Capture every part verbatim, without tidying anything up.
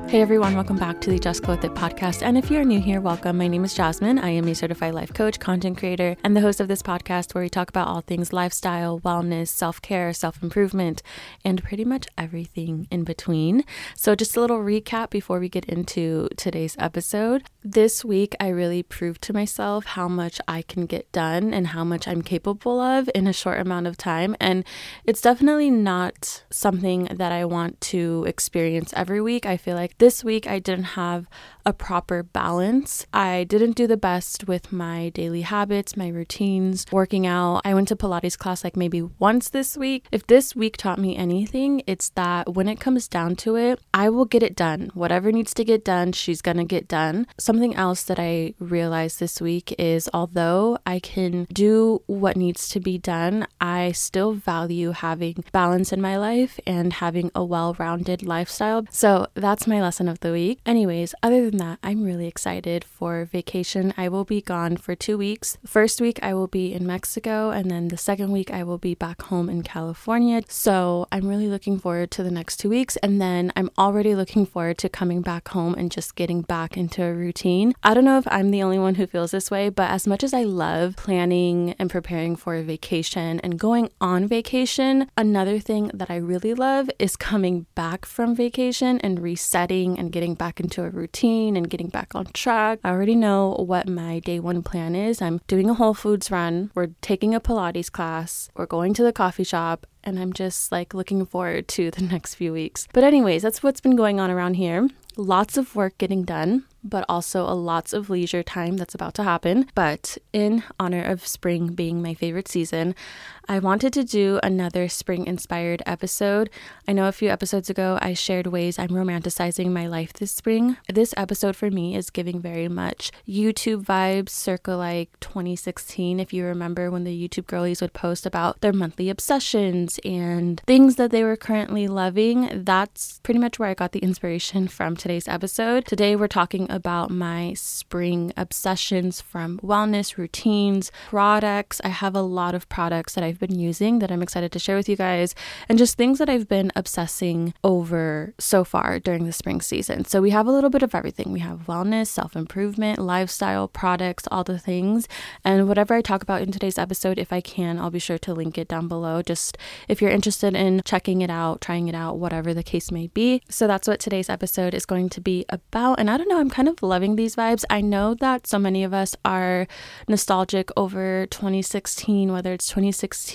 Hey everyone, welcome back to the Just Go With It podcast. And if you're new here, welcome. My name is Jasmine. I am a certified life coach, content creator, and the host of this podcast where we talk about all things lifestyle, wellness, self-care, self-improvement, and pretty much everything in between. So just a little recap before we get into today's episode. This week, I really proved to myself how much I can get done and how much I'm capable of in a short amount of time. And it's definitely not something that I want to experience every week. I feel like this week I didn't have a proper balance. I didn't do the best with my daily habits, my routines, working out. I went to Pilates class like maybe once this week. If this week taught me anything, it's that when it comes down to it, I will get it done. Whatever needs to get done, she's gonna get done. Something else that I realized this week is although I can do what needs to be done, I still value having balance in my life and having a well-rounded lifestyle. So that's my lesson of the week. Anyways, other than that, I'm really excited for vacation. I will be gone for two weeks. First week I will be in Mexico, and then the second week I will be back home in California. So I'm really looking forward to the next two weeks. And then I'm already looking forward to coming back home and just getting back into a routine. I don't know if I'm the only one who feels this way, but as much as I love planning and preparing for a vacation and going on vacation, another thing that I really love is coming back from vacation and resetting and getting back into a routine and getting back on track. I already know what my day one plan is. I'm doing a Whole Foods run. We're taking a Pilates class. We're going to the coffee shop. And I'm just like looking forward to the next few weeks. But anyways, that's what's been going on around here. Lots of work getting done, but also a lots of leisure time that's about to happen. But in honor of spring being my favorite season, I wanted to do another spring-inspired episode. I know a few episodes ago I shared ways I'm romanticizing my life this spring. This episode for me is giving very much YouTube vibes, circa like twenty sixteen. If you remember when the YouTube girlies would post about their monthly obsessions and things that they were currently loving, that's pretty much where I got the inspiration from today's episode. Today we're talking about my spring obsessions from wellness, routines, products. I have a lot of products that I've been using that I'm excited to share with you guys, and just things that I've been obsessing over so far during the spring season. So we have a little bit of everything. We have wellness, self-improvement, lifestyle, products, all the things. And whatever I talk about in today's episode, if I can, I'll be sure to link it down below. Just if you're interested in checking it out, trying it out, whatever the case may be. So that's what today's episode is going to be about. And I don't know, I'm kind of loving these vibes. I know that so many of us are nostalgic over twenty sixteen, whether it's twenty sixteen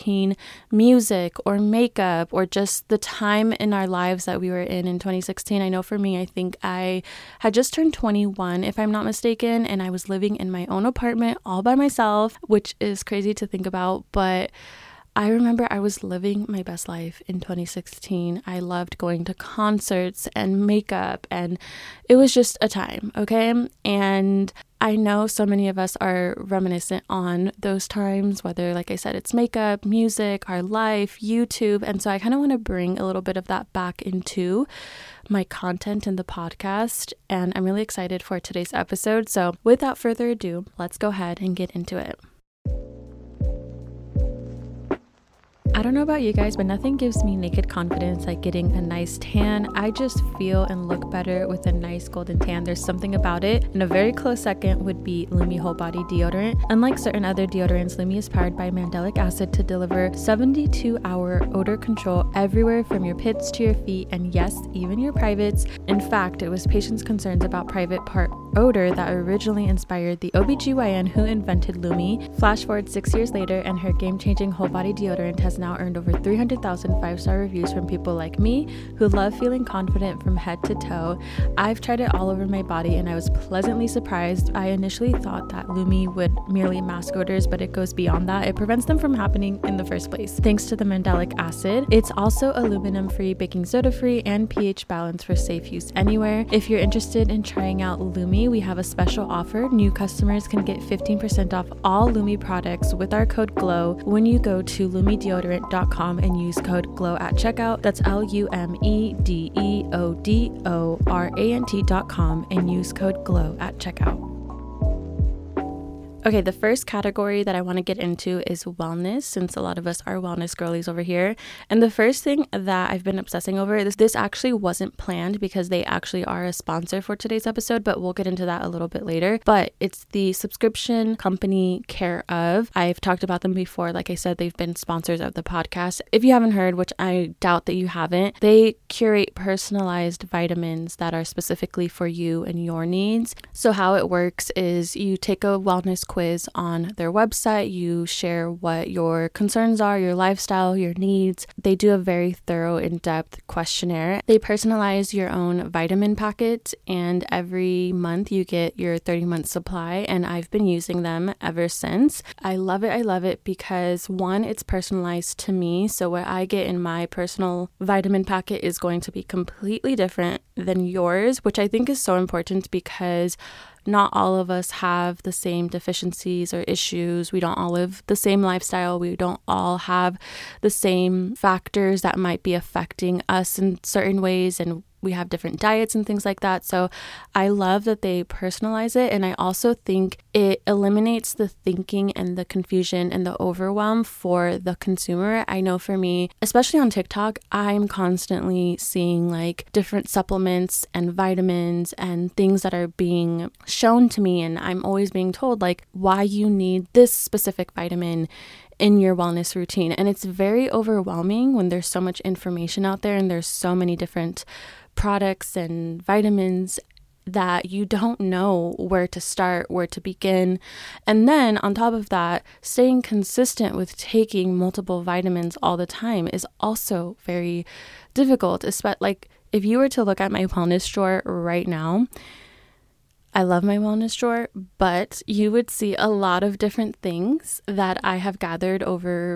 music or makeup or just the time in our lives that we were in in twenty sixteen. I know for me, I think I had just turned twenty-one, if I'm not mistaken, and I was living in my own apartment all by myself, which is crazy to think about, but I remember I was living my best life in twenty sixteen. I loved going to concerts and makeup, and it was just a time, okay? And I know so many of us are reminiscent on those times, whether, like I said, it's makeup, music, our life, YouTube. And so I kind of want to bring a little bit of that back into my content in the podcast. And I'm really excited for today's episode. So without further ado, let's go ahead and get into it. I don't know about you guys, but nothing gives me naked confidence like getting a nice tan. I just feel and look better with a nice golden tan. There's something about it. And a very close second would be Lumi Whole Body Deodorant. Unlike certain other deodorants, Lumi is powered by mandelic acid to deliver seventy-two hour odor control everywhere from your pits to your feet, and yes, even your privates. In fact, it was patients' concerns about private part odor that originally inspired the O B G Y N who invented Lumi. Flash forward six years later, and her game-changing whole body deodorant has now earned over three hundred thousand five-star reviews from people like me who love feeling confident from head to toe. I've tried it all over my body and I was pleasantly surprised. I initially thought that Lumi would merely mask odors, but it goes beyond that. It prevents them from happening in the first place. Thanks to the mandelic acid, it's also aluminum-free, baking soda-free, and pH balanced for safe use anywhere. If you're interested in trying out Lumi, we have a special offer. New customers can get fifteen percent off all Lumi products with our code GLOW when you go to lumi deodorant dot com and use code GLOW at checkout. That's L U M E D E O D O R A N T dot com and use code GLOW at checkout. Okay, the first category that I want to get into is wellness, since a lot of us are wellness girlies over here. And the first thing that I've been obsessing over, this, this actually wasn't planned because they actually are a sponsor for today's episode, but we'll get into that a little bit later. But it's the subscription company Care of. I've talked about them before. Like I said, they've been sponsors of the podcast. If you haven't heard, which I doubt that you haven't, they curate personalized vitamins that are specifically for you and your needs. So how it works is you take a wellness quiz on their website, you share what your concerns are, your lifestyle, your needs. They do a very thorough, in-depth questionnaire. They personalize your own vitamin packet, and every month you get your thirty month supply, and I've been using them ever since. I love it. I love it because one, it's personalized to me. So what I get in my personal vitamin packet is going to be completely different than yours, which I think is so important because not all of us have the same deficiencies or issues. We don't all live the same lifestyle. We don't all have the same factors that might be affecting us in certain ways, and we have different diets and things like that. So I love that they personalize it. And I also think it eliminates the thinking and the confusion and the overwhelm for the consumer. I know for me, especially on TikTok, I'm constantly seeing like different supplements and vitamins and things that are being shown to me. And I'm always being told like why you need this specific vitamin in your wellness routine. And it's very overwhelming when there's so much information out there and there's so many different products and vitamins that you don't know where to start, where to begin. And then on top of that, staying consistent with taking multiple vitamins all the time is also very difficult. Especially like if you were to look at my wellness drawer right now, I love my wellness drawer, but you would see a lot of different things that I have gathered over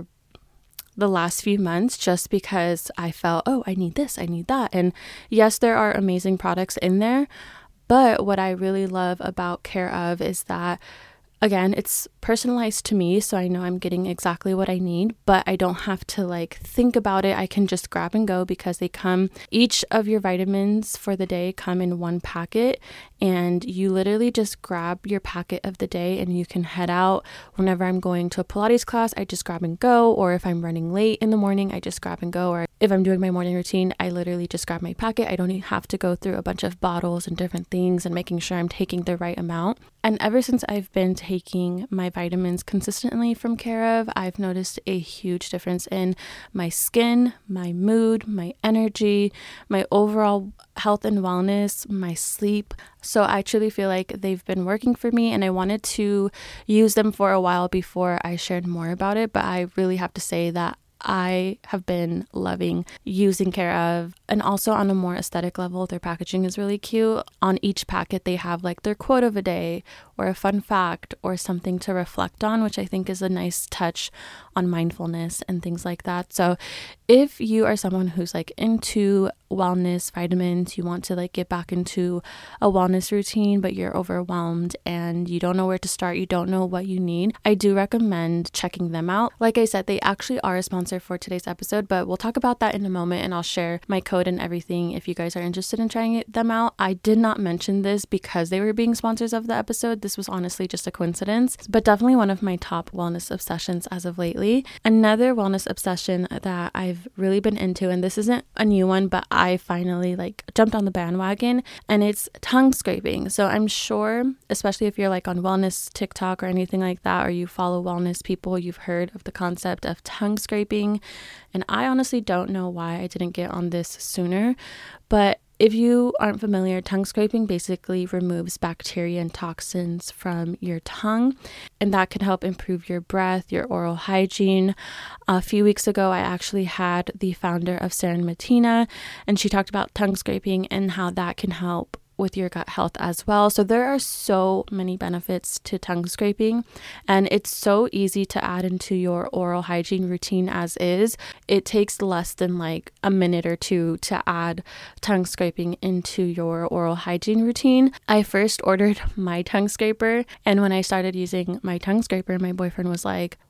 the last few months just because I felt, oh, I need this, I need that. And yes, there are amazing products in there, but what I really love about Care of is that, again, it's personalized to me, so I know I'm getting exactly what I need, but I don't have to like think about it. I can just grab and go because they come, each of your vitamins for the day come in one packet, and you literally just grab your packet of the day and you can head out. Whenever I'm going to a Pilates class, I just grab and go, or if I'm running late in the morning, I just grab and go, or if I'm doing my morning routine, I literally just grab my packet. I don't even have to go through a bunch of bottles and different things and making sure I'm taking the right amount. And ever since I've been taking my vitamins consistently from Care of, I've noticed a huge difference in my skin, my mood, my energy, my overall health and wellness, my sleep. So I truly feel like they've been working for me, and I wanted to use them for a while before I shared more about it. But I really have to say that I have been loving using Care of. And also on a more aesthetic level, their packaging is really cute. On each packet, they have like their quote of a day or a fun fact or something to reflect on, which I think is a nice touch on mindfulness and things like that. So if you are someone who's like into wellness vitamins, you want to like get back into a wellness routine, but you're overwhelmed and you don't know where to start, you don't know what you need, I do recommend checking them out. Like I said, they actually are a sponsor for today's episode, but we'll talk about that in a moment, and I'll share my code and everything if you guys are interested in trying it, them out. I did not mention this because they were being sponsors of the episode. This was honestly just a coincidence, but definitely one of my top wellness obsessions as of lately. Another wellness obsession that I've really been into, and this isn't a new one, but I finally like jumped on the bandwagon, and it's tongue scraping. So I'm sure, especially if you're like on wellness TikTok or anything like that, or you follow wellness people, you've heard of the concept of tongue scraping. And I honestly don't know why I didn't get on this sooner, but if you aren't familiar, tongue scraping basically removes bacteria and toxins from your tongue, and that can help improve your breath, your oral hygiene. A few weeks ago, I actually had the founder of Saren Matina, and she talked about tongue scraping and how that can help with your gut health as well. So there are so many benefits to tongue scraping, and it's so easy to add into your oral hygiene routine as is. It takes less than like a minute or two to add tongue scraping into your oral hygiene routine. I first ordered my tongue scraper, and when I started using my tongue scraper, my boyfriend was like,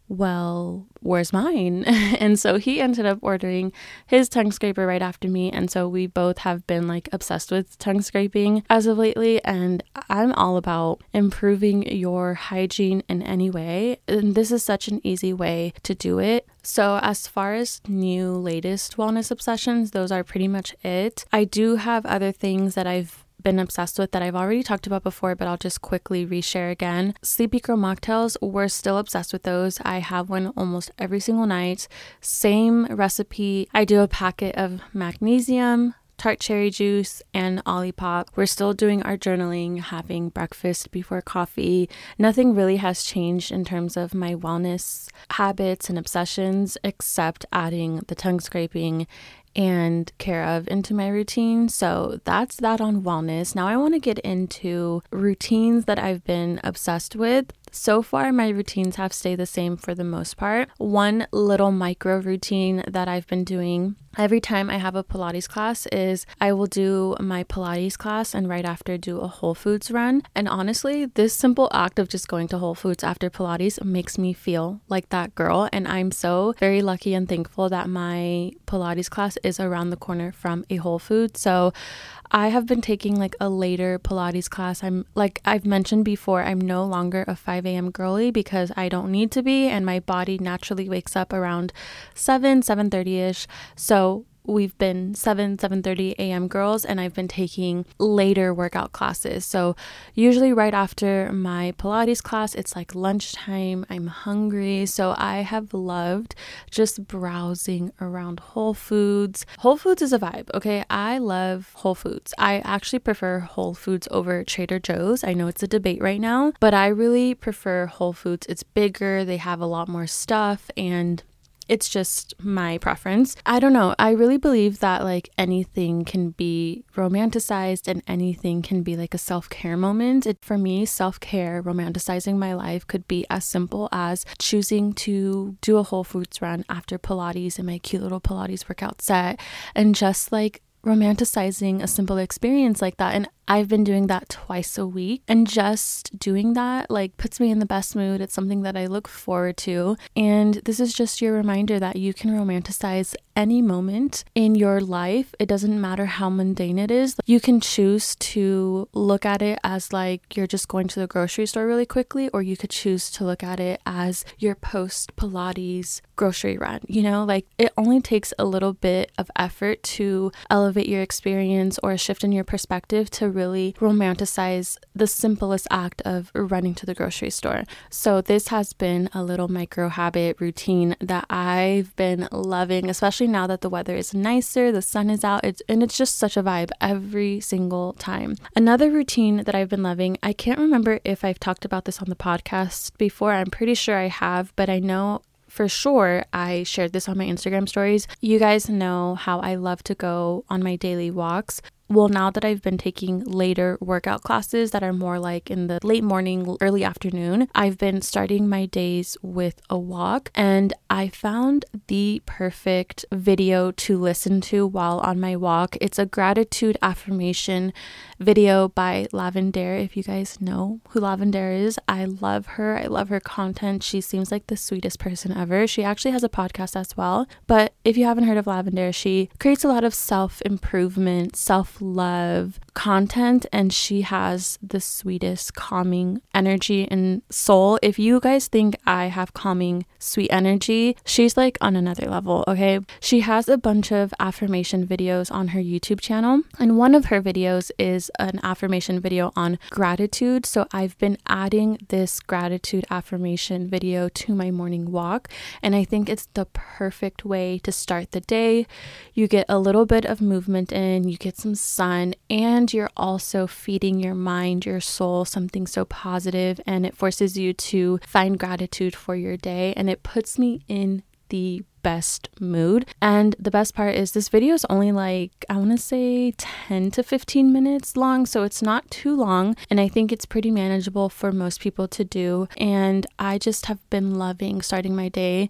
well, where's mine? And so he ended up ordering his tongue scraper right after me. And so we both have been like obsessed with tongue scraping as of lately. And I'm all about improving your hygiene in any way. And this is such an easy way to do it. So as far as new latest wellness obsessions, those are pretty much it. I do have other things that I've been obsessed with that I've already talked about before, but I'll just quickly reshare again. Sleepy Girl mocktails, we're still obsessed with those. I have one almost every single night. Same recipe. I do a packet of magnesium, tart cherry juice, and Olipop. We're still doing our journaling, having breakfast before coffee. Nothing really has changed in terms of my wellness habits and obsessions, except adding the tongue scraping and care of into my routine. So that's that on wellness. Now I want to get into routines that I've been obsessed with. So far, my routines have stayed the same for the most part. One little micro routine that I've been doing every time I have a Pilates class is I will do my Pilates class and right after do a Whole Foods run. And honestly, this simple act of just going to Whole Foods after Pilates makes me feel like that girl. And I'm so very lucky and thankful that my Pilates class is around the corner from a Whole Foods. So I have been taking like a later Pilates class. I'm like I've mentioned before, I'm no longer a five a.m. girly because I don't need to be, and my body naturally wakes up around seven, seven thirty-ish. So we've been seven, seven thirty a.m. girls, and I've been taking later workout classes. So usually right after my Pilates class, it's like lunchtime. I'm hungry. So I have loved just browsing around Whole Foods. Whole Foods is a vibe, okay? I love Whole Foods. I actually prefer Whole Foods over Trader Joe's. I know it's a debate right now, but I really prefer Whole Foods. It's bigger. They have a lot more stuff, and it's just my preference. I don't know. I really believe that like anything can be romanticized and anything can be like a self-care moment. It, for me, self-care, romanticizing my life could be as simple as choosing to do a Whole Foods run after Pilates in my cute little Pilates workout set and just like romanticizing a simple experience like that. And I've been doing that twice a week, and just doing that like puts me in the best mood. It's something that I look forward to. And this is just your reminder that you can romanticize any moment in your life. It doesn't matter how mundane it is. You can choose to look at it as like you're just going to the grocery store really quickly, or you could choose to look at it as your post Pilates grocery run. You know, like it only takes a little bit of effort to elevate your experience or a shift in your perspective to really romanticize the simplest act of running to the grocery store. So this has been a little micro habit routine that I've been loving, especially now that the weather is nicer, the sun is out, it's, and it's just such a vibe every single time. Another routine that I've been loving, I can't remember if I've talked about this on the podcast before. I'm pretty sure I have, but I know for sure I shared this on my Instagram stories. You guys know how I love to go on my daily walks. Well, now that I've been taking later workout classes that are more like in the late morning, early afternoon, I've been starting my days with a walk, and I found the perfect video to listen to while on my walk. It's a gratitude affirmation video by Lavendaire. If you guys know who Lavendaire is, I love her. I love her content. She seems like the sweetest person ever. She actually has a podcast as well. But if you haven't heard of Lavendaire, she creates a lot of self-improvement, self love content, and she has the sweetest calming energy and soul. If you guys think I have calming sweet energy, she's like on another level, okay? She has a bunch of affirmation videos on her YouTube channel, and one of her videos is an affirmation video on gratitude. So I've been adding this gratitude affirmation video to my morning walk, and I think it's the perfect way to start the day. You get a little bit of movement in, you get some sun, and you're also feeding your mind, your soul, something so positive, and it forces you to find gratitude for your day, and it puts me in the best mood. And the best part is this video is only like, I want to say ten to fifteen minutes long, so it's not too long, and I think it's pretty manageable for most people to do. And I just have been loving starting my day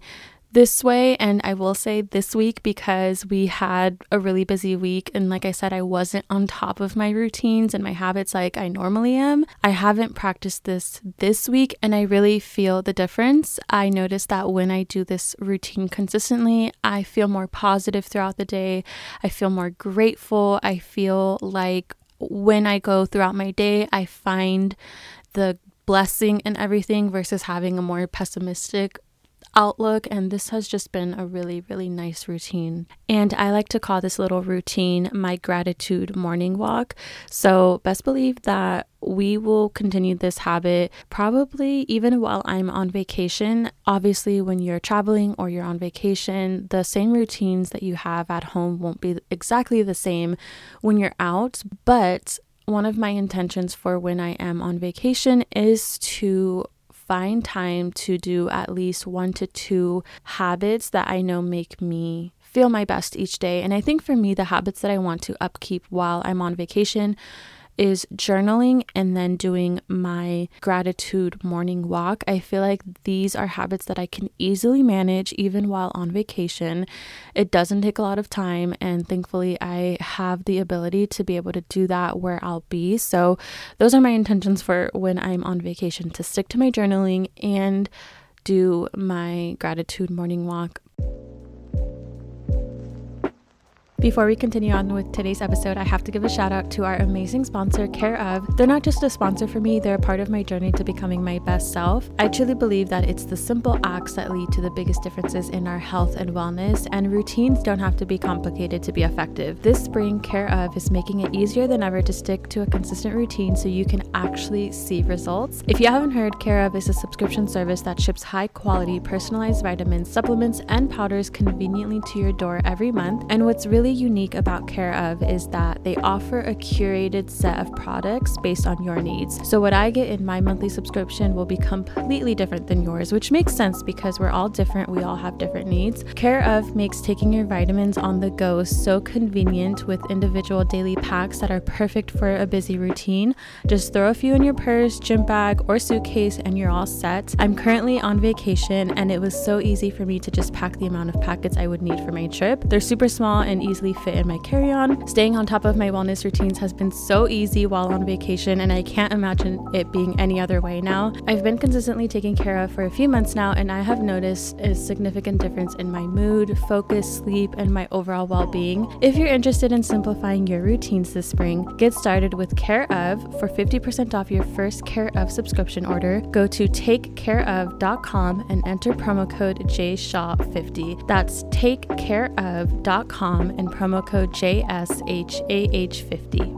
this way. And I will say this week, because we had a really busy week, and like I said, I wasn't on top of my routines and my habits like I normally am. I haven't practiced this this week, and I really feel the difference. I noticed that when I do this routine consistently, I feel more positive throughout the day. I feel more grateful. I feel like when I go throughout my day, I find the blessing in everything versus having a more pessimistic outlook. And this has just been a really, really nice routine. And I like to call this little routine my gratitude morning walk. So best believe that we will continue this habit probably even while I'm on vacation. Obviously, when you're traveling or you're on vacation, the same routines that you have at home won't be exactly the same when you're out. But one of my intentions for when I am on vacation is to find time to do at least one to two habits that I know make me feel my best each day. And I think for me, the habits that I want to upkeep while I'm on vacation is journaling and then doing my gratitude morning walk. I feel like these are habits that I can easily manage even while on vacation. It doesn't take a lot of time, and thankfully I have the ability to be able to do that where I'll be. So those are my intentions for when I'm on vacation, to stick to my journaling and do my gratitude morning walk. Before we continue on with today's episode, I have to give a shout out to our amazing sponsor, Care of. They're not just a sponsor for me, they're a part of my journey to becoming my best self. I truly believe that it's the simple acts that lead to the biggest differences in our health and wellness, and routines don't have to be complicated to be effective. This spring, Care of is making it easier than ever to stick to a consistent routine so you can actually see results. If you haven't heard, Care of is a subscription service that ships high quality, personalized vitamins, supplements, and powders conveniently to your door every month. And what's really unique about Care of is that they offer a curated set of products based on your needs. So what I get in my monthly subscription will be completely different than yours, which makes sense because we're all different. We all have different needs. Care of makes taking your vitamins on the go so convenient with individual daily packs that are perfect for a busy routine. Just throw a few in your purse, gym bag, or suitcase and you're all set. I'm currently on vacation and it was so easy for me to just pack the amount of packets I would need for my trip. They're super small and easily fit in my carry-on. Staying on top of my wellness routines has been so easy while on vacation, and I can't imagine it being any other way now. I've been consistently taking Care of for a few months now, and I have noticed a significant difference in my mood, focus, sleep, and my overall well-being. If you're interested in simplifying your routines this spring, get started with Care of. For fifty percent off your first Care of subscription order, go to take care of dot com and enter promo code J Shaw fifty. That's take care of dot com and promo code J S H A H fifty.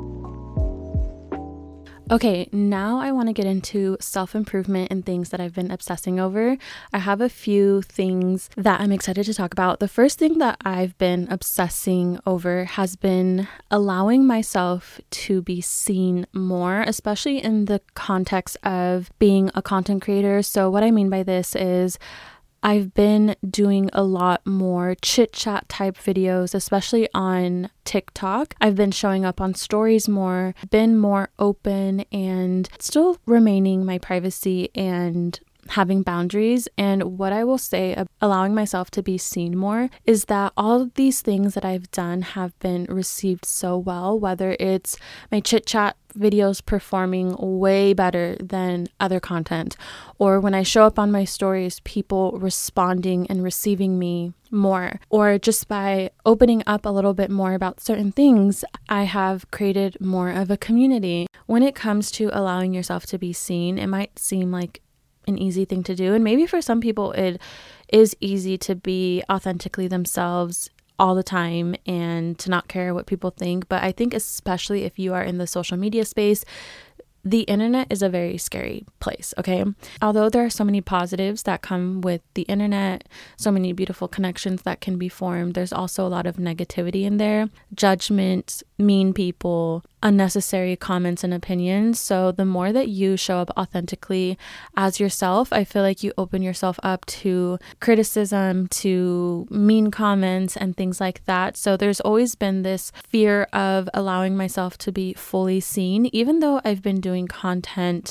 Okay, now I want to get into self-improvement and things that I've been obsessing over. I have a few things that I'm excited to talk about. The first thing that I've been obsessing over has been allowing myself to be seen more, especially in the context of being a content creator. So what I mean by this is I've been doing a lot more chit chat type videos, especially on TikTok. I've been showing up on stories more, been more open, and still remaining my privacy and having boundaries. And what I will say about allowing myself to be seen more is that all of these things that I've done have been received so well, whether it's my chit chat videos performing way better than other content, or when I show up on my stories, people responding and receiving me more, or just by opening up a little bit more about certain things, I have created more of a community. When it comes to allowing yourself to be seen, it might seem like an easy thing to do, and maybe for some people it is easy to be authentically themselves all the time and to not care what people think. But I think especially if you are in the social media space, the internet is a very scary place, okay? Although there are so many positives that come with the internet, so many beautiful connections that can be formed, there's also a lot of negativity in there, judgment, mean people, unnecessary comments and opinions. So the more that you show up authentically as yourself, I feel like you open yourself up to criticism, to mean comments and things like that. So there's always been this fear of allowing myself to be fully seen, even though I've been doing content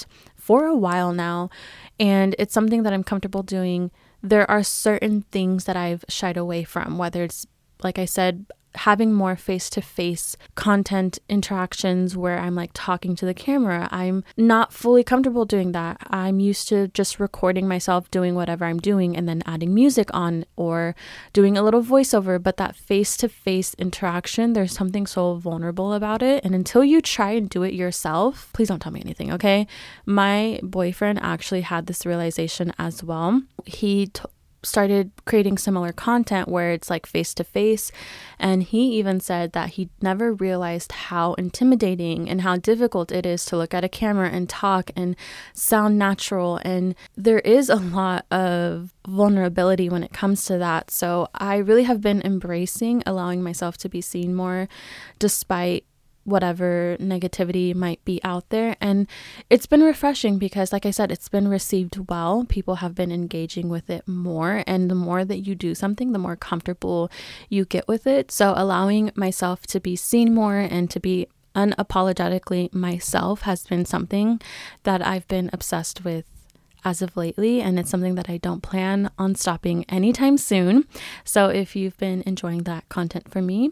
for a while now, and it's something that I'm comfortable doing. There are certain things that I've shied away from, whether it's, like I said, having more face-to-face content interactions where I'm like talking to the camera. I'm not fully comfortable doing that. I'm used to just recording myself doing whatever I'm doing and then adding music on or doing a little voiceover. But that face-to-face interaction, there's something so vulnerable about it. And until you try and do it yourself, please don't tell me anything, okay? My boyfriend actually had this realization as well. He t- started creating similar content where it's like face to face, and he even said that he never realized how intimidating and how difficult it is to look at a camera and talk and sound natural, and there is a lot of vulnerability when it comes to that. So I really have been embracing allowing myself to be seen more despite whatever negativity might be out there. And it's been refreshing because, like I said, it's been received well. People have been engaging with it more. And the more that you do something, the more comfortable you get with it. So allowing myself to be seen more and to be unapologetically myself has been something that I've been obsessed with as of lately, and it's something that I don't plan on stopping anytime soon. So if you've been enjoying that content from me,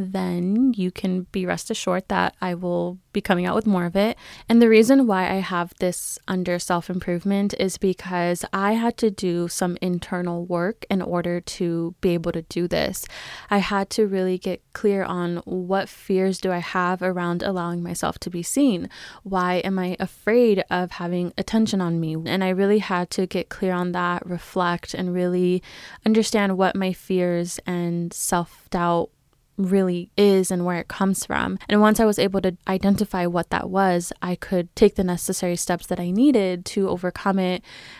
then you can be rest assured that I will be coming out with more of it. And the reason why I have this under self-improvement is because I had to do some internal work in order to be able to do this. I had to really get clear on what fears do I have around allowing myself to be seen? Why am I afraid of having attention on me? And I really had to get clear on that, reflect, and really understand what my fears and self-doubt really is and where it comes from. And once I was able to identify what that was, I could take the necessary steps that I needed to overcome it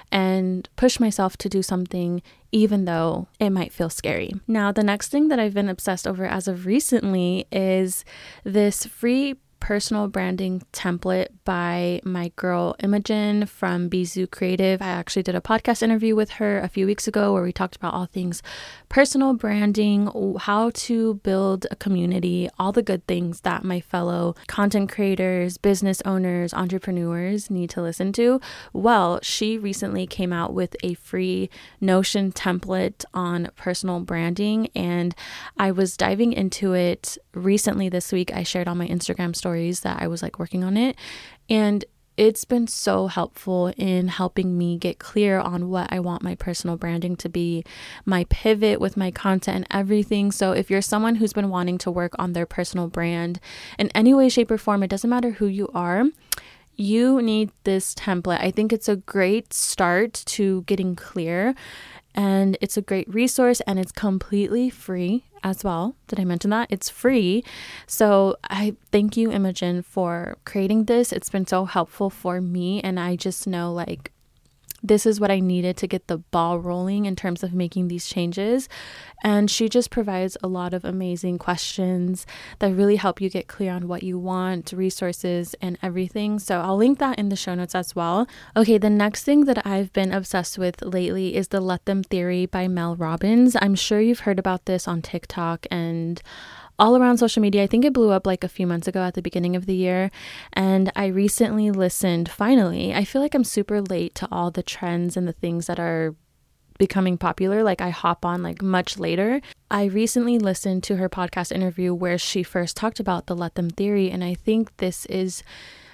and push myself to do something even though it might feel scary. Now, the next thing that I've been obsessed over as of recently is this free personal branding template by my girl Imogen from Bizou Creative. I actually did a podcast interview with her a few weeks ago where we talked about all things personal branding, how to build a community, all the good things that my fellow content creators, business owners, entrepreneurs need to listen to. Well, she recently came out with a free Notion template on personal branding, and I was diving into it recently this week. I shared on my Instagram story that I was like working on it, and it's been so helpful in helping me get clear on what I want my personal branding to be, my pivot with my content and everything. So if you're someone who's been wanting to work on their personal brand in any way, shape, or form, it doesn't matter who you are, you need this template. I think it's a great start to getting clear, and it's a great resource, and it's completely free as well. Did I mention that? It's free. So I thank you, Imogen, for creating this. It's been so helpful for me, and I just know like this is what I needed to get the ball rolling in terms of making these changes. And she just provides a lot of amazing questions that really help you get clear on what you want, resources, and everything. So I'll link that in the show notes as well. Okay, the next thing that I've been obsessed with lately is the Let Them Theory by Mel Robbins. I'm sure you've heard about this on TikTok and all around social media. I think it blew up like a few months ago at the beginning of the year. And I recently listened, finally. I feel like I'm super late to all the trends and the things that are becoming popular. Like I hop on like much later. I recently listened to her podcast interview where she first talked about the Let Them Theory. And I think this is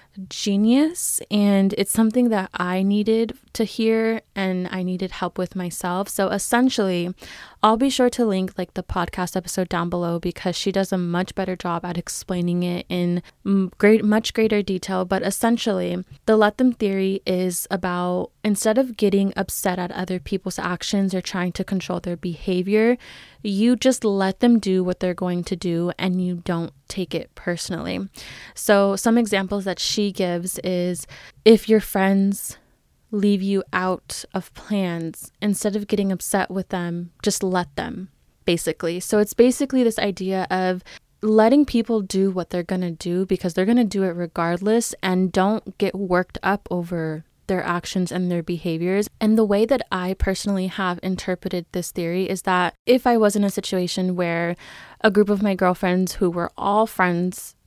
genius, and it's something that I needed to hear and I needed help with myself. So essentially, I'll be sure to link like the podcast episode down below because she does a much better job at explaining it in great, much greater detail. But essentially, the Let Them Theory is about, instead of getting upset at other people's actions or trying to control their behavior, you just let them do what they're going to do and you don't take it personally. So some examples that she gives is if your friends leave you out of plans, instead of getting upset with them, just let them, basically. So it's basically this idea of letting people do what they're going to do because they're going to do it regardless, and don't get worked up over their actions and their behaviors. And the way that I personally have interpreted this theory is that if I was in a situation where a group of my girlfriends who were all friends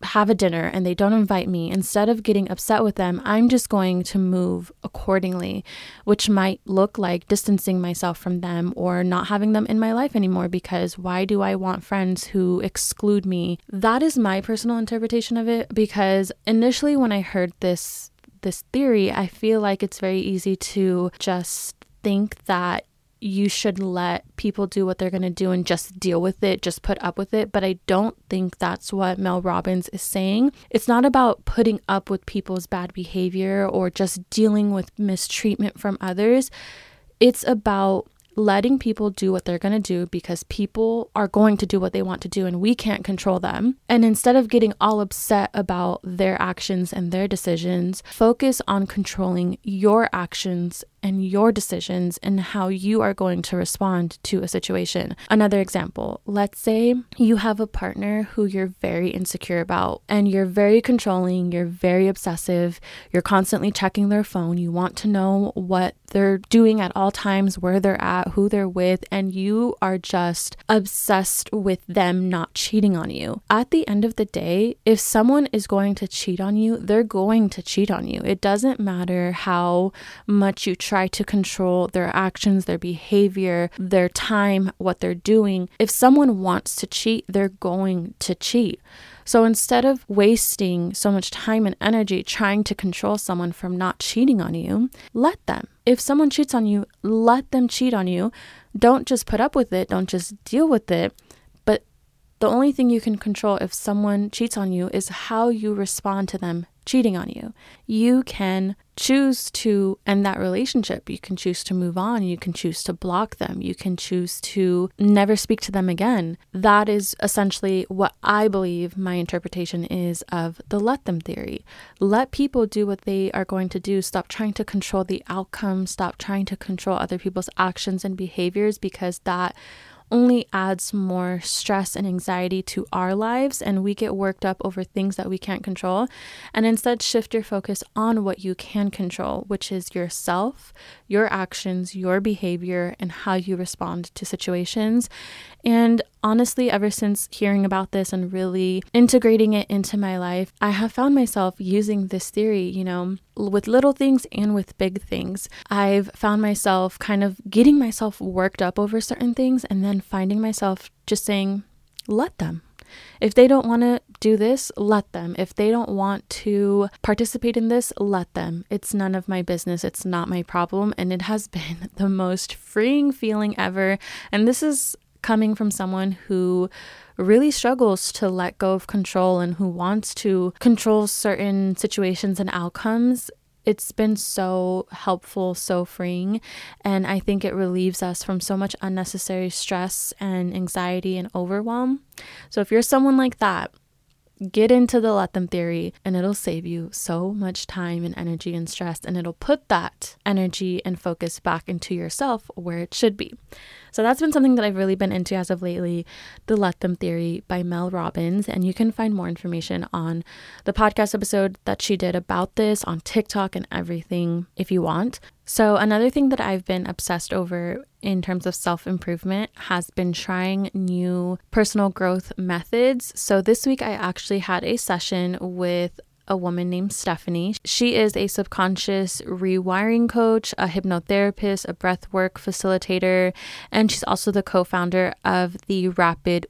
have a dinner and they don't invite me, instead of getting upset with them, I'm just going to move accordingly, which might look like distancing myself from them or not having them in my life anymore, because why do I want friends who exclude me? That is my personal interpretation of it, because initially when I heard this this theory, I feel like it's very easy to just think that you should let people do what they're going to do and just deal with it, just put up with it. But I don't think that's what Mel Robbins is saying. It's not about putting up with people's bad behavior or just dealing with mistreatment from others. It's about letting people do what they're going to do, because people are going to do what they want to do and we can't control them. And instead of getting all upset about their actions and their decisions, focus on controlling your actions and your decisions and how you are going to respond to a situation. Another example, let's say you have a partner who you're very insecure about and you're very controlling, you're very obsessive, you're constantly checking their phone, you want to know what they're doing at all times, where they're at, who they're with, and you are just obsessed with them not cheating on you. At the end of the day, if someone is going to cheat on you, they're going to cheat on you. It doesn't matter how much you try to control their actions, their behavior, their time, what they're doing. If someone wants to cheat, they're going to cheat. So instead of wasting so much time and energy trying to control someone from not cheating on you, let them. If someone cheats on you, let them cheat on you. Don't just put up with it. Don't just deal with it. But the only thing you can control if someone cheats on you is how you respond to them cheating on you. You can choose to end that relationship. You can choose to move on. You can choose to block them. You can choose to never speak to them again. That is essentially what I believe my interpretation is of the let them theory. Let people do what they are going to do. Stop trying to control the outcome. Stop trying to control other people's actions and behaviors, because that only adds more stress and anxiety to our lives, and we get worked up over things that we can't control. And instead, shift your focus on what you can control, which is yourself, your actions, your behavior, and how you respond to situations. And honestly, ever since hearing about this and really integrating it into my life, I have found myself using this theory, you know, with little things and with big things. I've found myself kind of getting myself worked up over certain things and then finding myself just saying, let them. If they don't want to do this, let them. If they don't want to participate in this, let them. It's none of my business. It's not my problem. And it has been the most freeing feeling ever. And this is coming from someone who really struggles to let go of control and who wants to control certain situations and outcomes. It's been so helpful, so freeing, and I think it relieves us from so much unnecessary stress and anxiety and overwhelm. So if you're someone like that, get into the let them theory, and it'll save you so much time and energy and stress, and it'll put that energy and focus back into yourself where it should be. So that's been something that I've really been into as of lately, the Let Them Theory by Mel Robbins. And you can find more information on the podcast episode that she did about this on TikTok and everything if you want. So another thing that I've been obsessed over in terms of self-improvement has been trying new personal growth methods. So this week I actually had a session with a woman named Stephanie. She is a subconscious rewiring coach, a hypnotherapist, a breathwork facilitator, and she's also the co-founder of the Rapid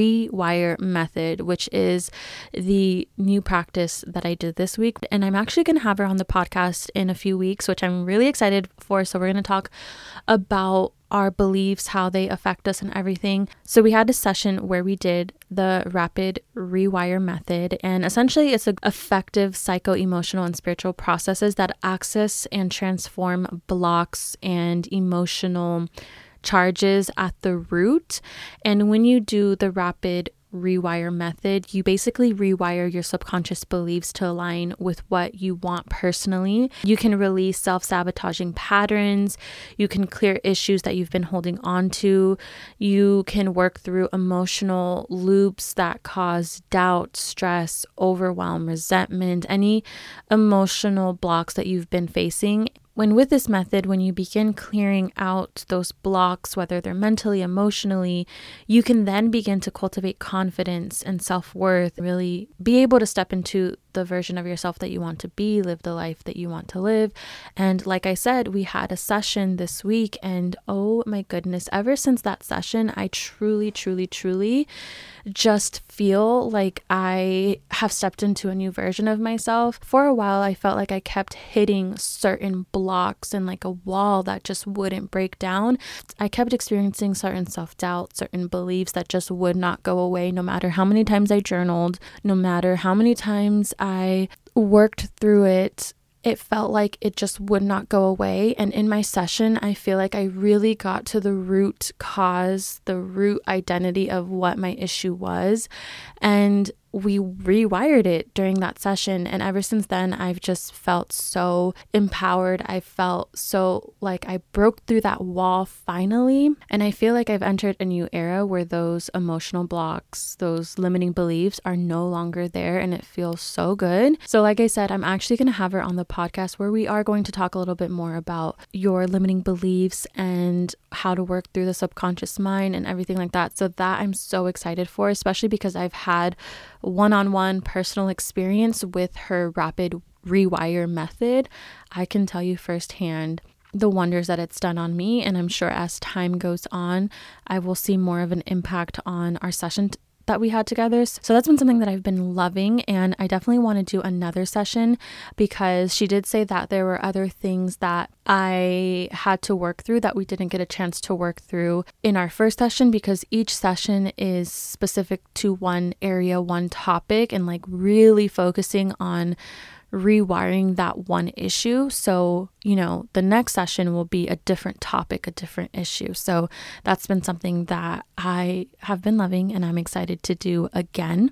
Rewire Method, which is the new practice that I did this week. And I'm actually going to have her on the podcast in a few weeks, which I'm really excited for. So we're going to talk about our beliefs, how they affect us and everything. So we had a session where we did the Rapid Rewire Method, and essentially it's an effective psycho-emotional and spiritual processes that access and transform blocks and emotional charges at the root. And when you do the Rapid Rewire Method, you basically rewire your subconscious beliefs to align with what you want personally. You can release self-sabotaging patterns. You can clear issues that you've been holding on to. You can work through emotional loops that cause doubt, stress, overwhelm, resentment, any emotional blocks that you've been facing. when with this method, when you begin clearing out those blocks, whether they're mentally, emotionally, you can then begin to cultivate confidence and self-worth, really be able to step into the version of yourself that you want to be, live the life that you want to live. And like I said, we had a session this week, and oh my goodness, ever since that session, I truly, truly, truly just feel like I have stepped into a new version of myself. For a while, I felt like I kept hitting certain blocks and like a wall that just wouldn't break down. I kept experiencing certain self-doubt, certain beliefs that just would not go away, no matter how many times I journaled, no matter how many times I worked through it. It felt like it just would not go away. And in my session, I feel like I really got to the root cause, the root identity of what my issue was. And we rewired it during that session. And ever since then, I've just felt so empowered. I felt so like I broke through that wall finally. And I feel like I've entered a new era where those emotional blocks, those limiting beliefs are no longer there. And it feels so good. So like I said, I'm actually going to have her on the podcast where we are going to talk a little bit more about your limiting beliefs and how to work through the subconscious mind and everything like that. So that I'm so excited for, especially because I've had one-on-one personal experience with her rapid rewire method. I can tell you firsthand the wonders that it's done on me. And I'm sure as time goes on, I will see more of an impact on our session t- that we had together. So that's been something that I've been loving, and I definitely want to do another session because she did say that there were other things that I had to work through that we didn't get a chance to work through in our first session, because each session is specific to one area, one topic, and like really focusing on rewiring that one issue. So, you know, the next session will be a different topic, a different issue. So that's been something that I have been loving and I'm excited to do again.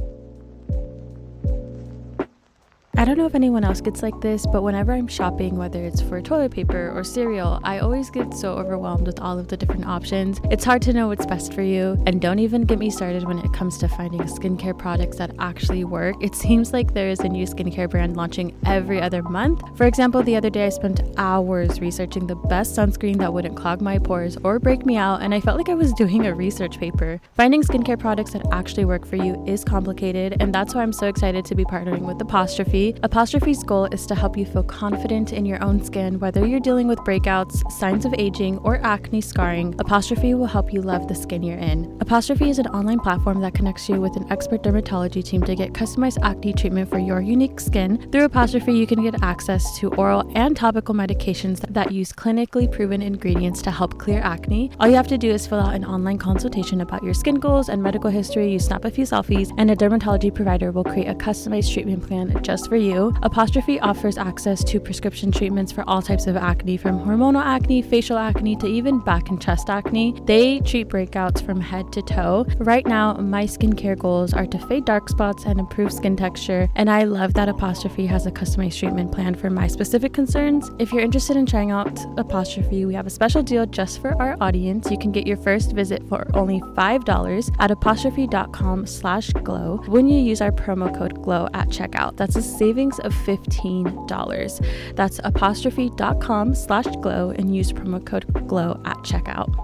I don't know if anyone else gets like this, but whenever I'm shopping, whether it's for toilet paper or cereal, I always get so overwhelmed with all of the different options. It's hard to know what's best for you. And don't even get me started when it comes to finding skincare products that actually work. It seems like there is a new skincare brand launching every other month. For example, the other day I spent hours researching the best sunscreen that wouldn't clog my pores or break me out, and I felt like I was doing a research paper. Finding skincare products that actually work for you is complicated, and that's why I'm so excited to be partnering with Apostrophe. Apostrophe's goal is to help you feel confident in your own skin, whether you're dealing with breakouts, signs of aging, or acne scarring. Apostrophe will help you love the skin you're in. Apostrophe is an online platform that connects you with an expert dermatology team to get customized acne treatment for your unique skin. Through Apostrophe, you can get access to oral and topical medications that use clinically proven ingredients to help clear acne. All you have to do is fill out an online consultation about your skin goals and medical history. You snap a few selfies, and a dermatology provider will create a customized treatment plan just for you. Apostrophe offers access to prescription treatments for all types of acne, from hormonal acne, facial acne, to even back and chest acne. They treat breakouts from head to toe. Right now, my skincare goals are to fade dark spots and improve skin texture, and I love that Apostrophe has a customized treatment plan for my specific concerns. If you're interested in trying out Apostrophe, we have a special deal just for our audience. You can get your first visit for only five dollars at apostrophe.com slash glow when you use our promo code glow at checkout. That's a savings of fifteen dollars. That's apostrophe.com slash glow and use promo code glow at checkout.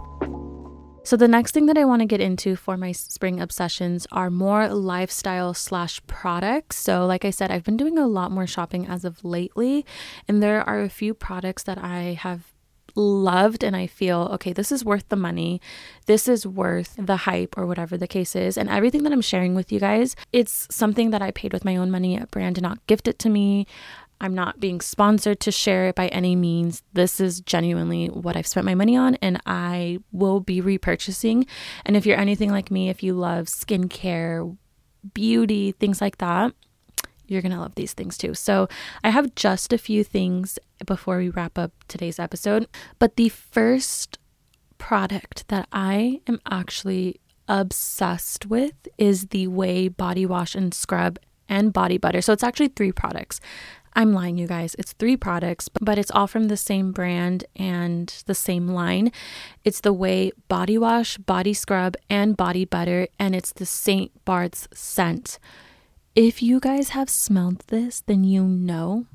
So the next thing that I want to get into for my spring obsessions are more lifestyle slash products. So like I said, I've been doing a lot more shopping as of lately, and there are a few products that I have loved and I feel, okay, this is worth the money. This is worth the hype, or whatever the case is. And everything that I'm sharing with you guys, it's something that I paid with my own money. A brand did not gift it to me. I'm not being sponsored to share it by any means. This is genuinely what I've spent my money on, and I will be repurchasing. And if you're anything like me, if you love skincare, beauty, things like that, you're going to love these things too. So I have just a few things before we wrap up today's episode. But the first product that I am actually obsessed with is the Ouai Body Wash and Scrub and Body Butter. So it's actually three products. I'm lying, you guys. It's three products, but it's all from the same brand and the same line. It's the Ouai Body Wash, Body Scrub, and Body Butter, and it's the Saint Bart's scent. If you guys have smelled this, then you know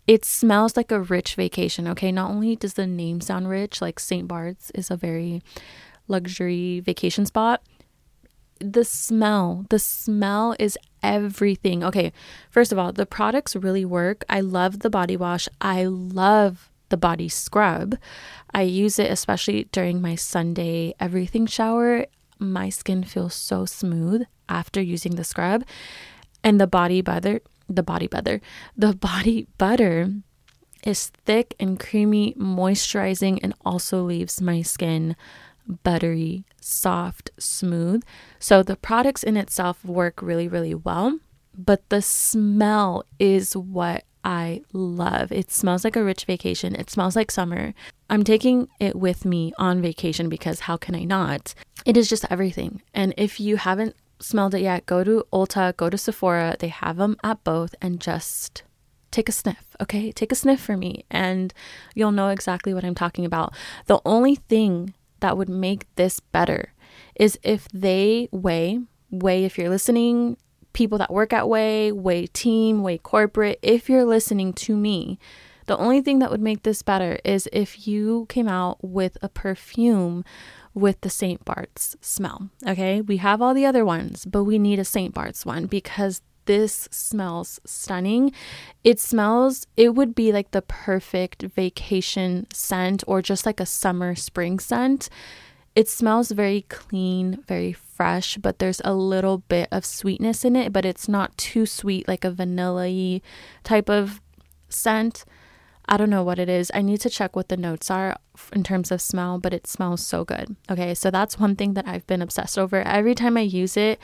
It smells like a rich vacation, okay? Not only does the name sound rich, like Saint Bart's is a very luxury vacation spot, the smell, the smell is everything. Okay, first of all, the products really work. I love the body wash. I love the body scrub. I use it especially during my Sunday everything shower. My skin feels so smooth after using the scrub. And the body butter, the body butter, the body butter is thick and creamy, moisturizing, and also leaves my skin buttery, soft, smooth. So the products in itself work really, really well, but the smell is what I love. It smells like a rich vacation. It smells like summer. I'm taking it with me on vacation because how can I not? It is just everything. And if you haven't smelled it yet, go to Ulta, go to Sephora. They have them at both, and just take a sniff, okay? Take a sniff for me and you'll know exactly what I'm talking about. The only thing that would make this better is if they weigh, weigh if you're listening, people that work at Way, Way team, Way corporate, if you're listening to me, the only thing that would make this better is if you came out with a perfume with the Saint Bart's smell, okay? We have all the other ones, but we need a Saint Bart's one because this smells stunning. It smells, it would be like the perfect vacation scent or just like a summer spring scent. It smells very clean, very fresh, but there's a little bit of sweetness in it, but it's not too sweet, like a vanilla-y type of scent. I don't know what it is. I need to check what the notes are in terms of smell, but it smells so good. Okay, so that's one thing that I've been obsessed over. Every time I use it,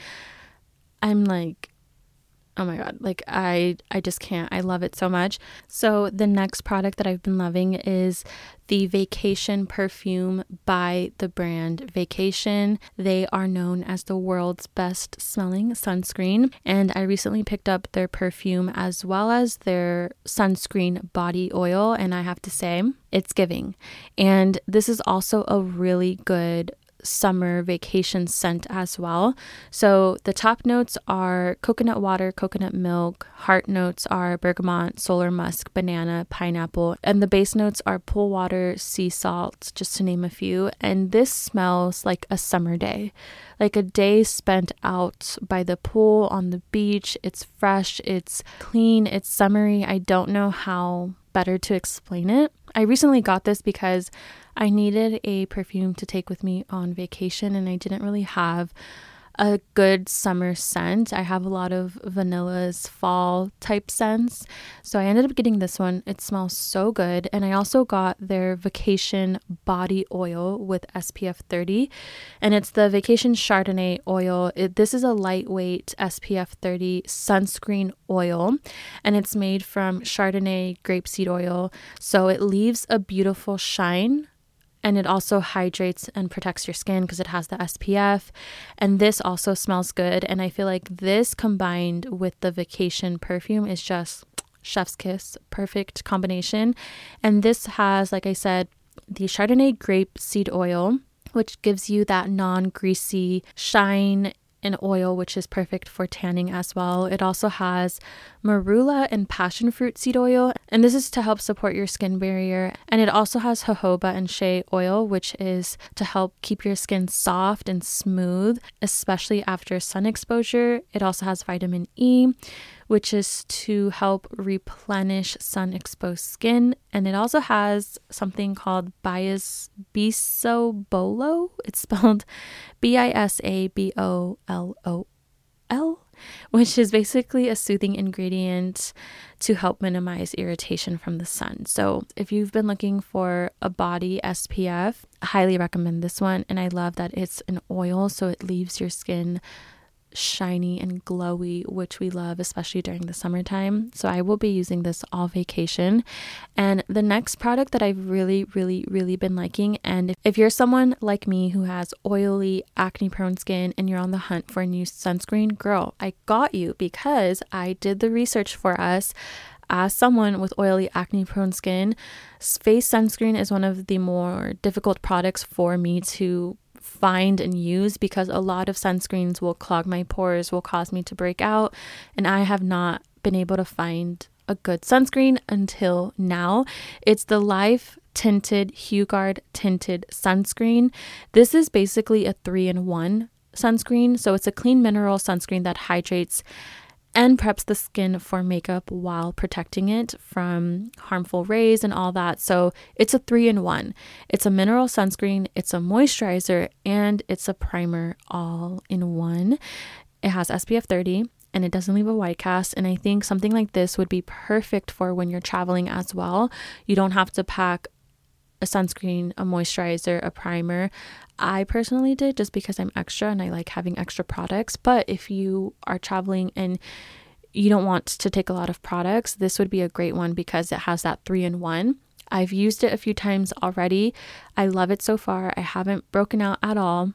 I'm like, oh my God, like I, I just can't. I love it so much. So the next product that I've been loving is the Vacation perfume by the brand Vacation. They are known as the world's best smelling sunscreen. And I recently picked up their perfume as well as their sunscreen body oil. And I have to say, it's giving. And this is also a really good summer vacation scent as well. So the top notes are coconut water, coconut milk. Heart notes are bergamot, solar musk, banana, pineapple. And the base notes are pool water, sea salt, just to name a few. And this smells like a summer day, like a day spent out by the pool on the beach. It's fresh, it's clean, it's summery. I don't know how better to explain it. I recently got this because I needed a perfume to take with me on vacation and I didn't really have a good summer scent. I have a lot of vanillas, fall type scents. So I ended up getting this one. It smells so good. And I also got their Vacation body oil with S P F thirty. And it's the Vacation Chardonnay oil. It, this is a lightweight S P F thirty sunscreen oil. And it's made from Chardonnay grapeseed oil. So it leaves a beautiful shine. And it also hydrates and protects your skin because it has the S P F. And this also smells good. And I feel like this combined with the Vacation perfume is just chef's kiss, perfect combination. And this has, like I said, the Chardonnay grapeseed oil, which gives you that non-greasy shine and oil, which is perfect for tanning as well. It also has marula and passion fruit seed oil, and this is to help support your skin barrier. And it also has jojoba and shea oil, which is to help keep your skin soft and smooth, especially after sun exposure. It also has vitamin E, which is to help replenish sun exposed skin. And it also has something called bias bisobolo. It's spelled B I S A B O L O L, which is basically a soothing ingredient to help minimize irritation from the sun. So if you've been looking for a body S P F, I highly recommend this one. And I love that it's an oil, so it leaves your skin shiny and glowy, which we love, especially during the summertime. So I will be using this all vacation. And the next product that I've really, really, really been liking, and if you're someone like me who has oily, acne-prone skin and you're on the hunt for a new sunscreen, girl, I got you because I did the research for us. As someone with oily, acne-prone skin, face sunscreen is one of the more difficult products for me to find and use because a lot of sunscreens will clog my pores, will cause me to break out, and I have not been able to find a a good sunscreen until now. It's the Life Tinted HueGuard Tinted Sunscreen. This is basically a three-in-one sunscreen. So it's a clean mineral sunscreen that hydrates and preps the skin for makeup while protecting it from harmful rays and all that. So it's a three-in-one. It's a mineral sunscreen, it's a moisturizer, and it's a primer all in one. It has S P F thirty and it doesn't leave a white cast. And I think something like this would be perfect for when you're traveling as well. You don't have to pack a sunscreen, a moisturizer, a primer. I personally did just because I'm extra and I like having extra products. But if you are traveling and you don't want to take a lot of products, this would be a great one because it has that three-in-one. I've used it a few times already. I love it so far. I haven't broken out at all.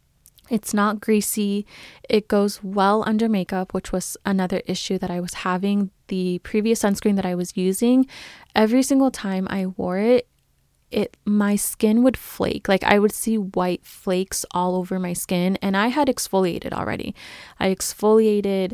It's not greasy. It goes well under makeup, which was another issue that I was having. The previous sunscreen that I was using, every single time I wore it, it my skin would flake. Like I would see white flakes all over my skin, and I had exfoliated already. I exfoliated,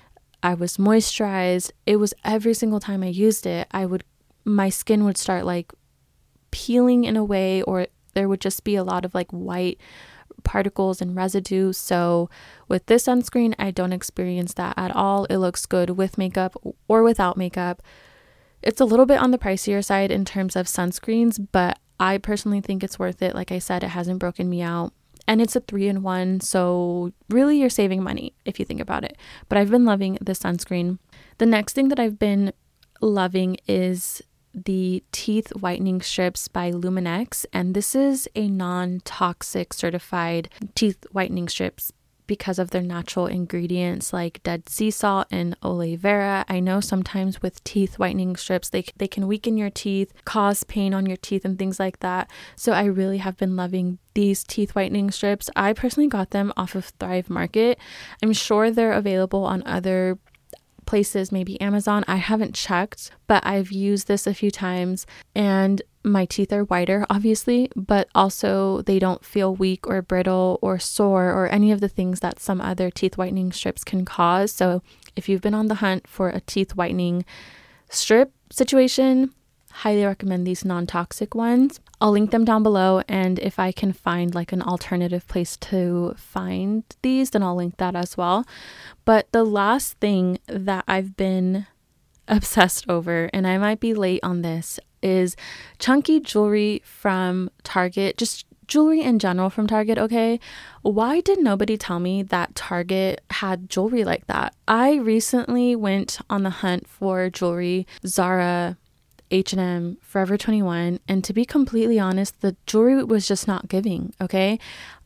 I was moisturized. It was every single time I used it, I would my skin would start like peeling in a way, or there would just be a lot of like white particles and residue. So with this sunscreen, I don't experience that at all. It looks good with makeup or without makeup. It's a little bit on the pricier side in terms of sunscreens, but I personally think it's worth it. Like I said, it hasn't broken me out, and it's a three-in-one. So really you're saving money if you think about it. But I've been loving this sunscreen. The next thing that I've been loving is the teeth whitening strips by Luminex, and this is a non-toxic certified teeth whitening strips because of their natural ingredients like dead sea salt and aloe vera. I know sometimes with teeth whitening strips, they, they can weaken your teeth, cause pain on your teeth and things like that. So I really have been loving these teeth whitening strips. I personally got them off of Thrive Market. I'm sure they're available on other places, maybe Amazon. I haven't checked, but I've used this a few times and my teeth are whiter, obviously, but also they don't feel weak or brittle or sore or any of the things that some other teeth whitening strips can cause. So if you've been on the hunt for a teeth whitening strip situation, highly recommend these non-toxic ones. I'll link them down below, and if I can find like an alternative place to find these, then I'll link that as well. But the last thing that I've been obsessed over, and I might be late on this, is chunky jewelry from Target, just jewelry in general from Target, okay? Why did nobody tell me that Target had jewelry like that? I recently went on the hunt for jewelry, Zara, H and M, Forever twenty-one, and to be completely honest, the jewelry was just not giving, okay?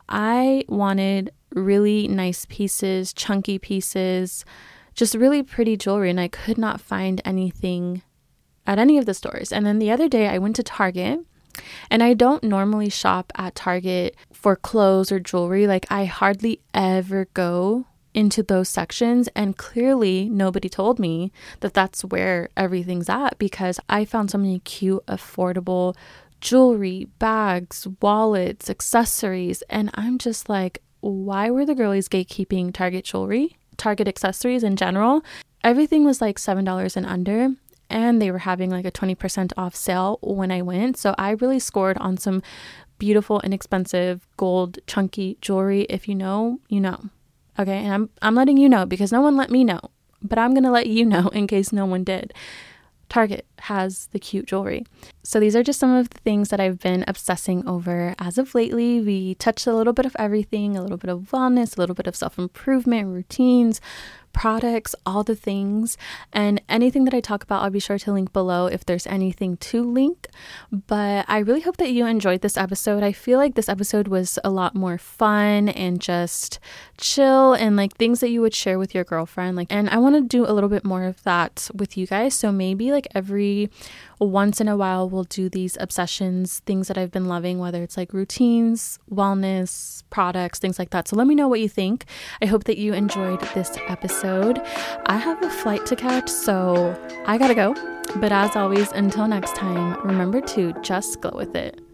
I wanted really nice pieces, chunky pieces, just really pretty jewelry, and I could not find anything at any of the stores. And then the other day I went to Target, and I don't normally shop at Target for clothes or jewelry. Like I hardly ever go into those sections, and clearly nobody told me that that's where everything's at, because I found so many cute, affordable jewelry, bags, wallets, accessories, and I'm just like, why were the girlies gatekeeping Target jewelry, Target accessories in general? Everything was like seven dollars and under, and they were having like a twenty percent off sale when I went. So I really scored on some beautiful, inexpensive, gold, chunky jewelry. If you know, you know. Okay, and I'm I'm letting you know because no one let me know, but I'm going to let you know in case no one did. Target has the cute jewelry. So these are just some of the things that I've been obsessing over as of lately. We touched a little bit of everything, a little bit of wellness, a little bit of self-improvement, routines, products, all the things, and anything that I talk about, I'll be sure to link below if there's anything to link. But I really hope that you enjoyed this episode. I feel like this episode was a lot more fun and just chill and like things that you would share with your girlfriend. Like, and I want to do a little bit more of that with you guys. So maybe like every once in a while we'll do these obsessions, things that I've been loving, whether it's like routines, wellness, products, things like that. So let me know what you think. I hope that you enjoyed this episode. I have a flight to catch, so I gotta go. But as always, until next time, remember to just glow with it.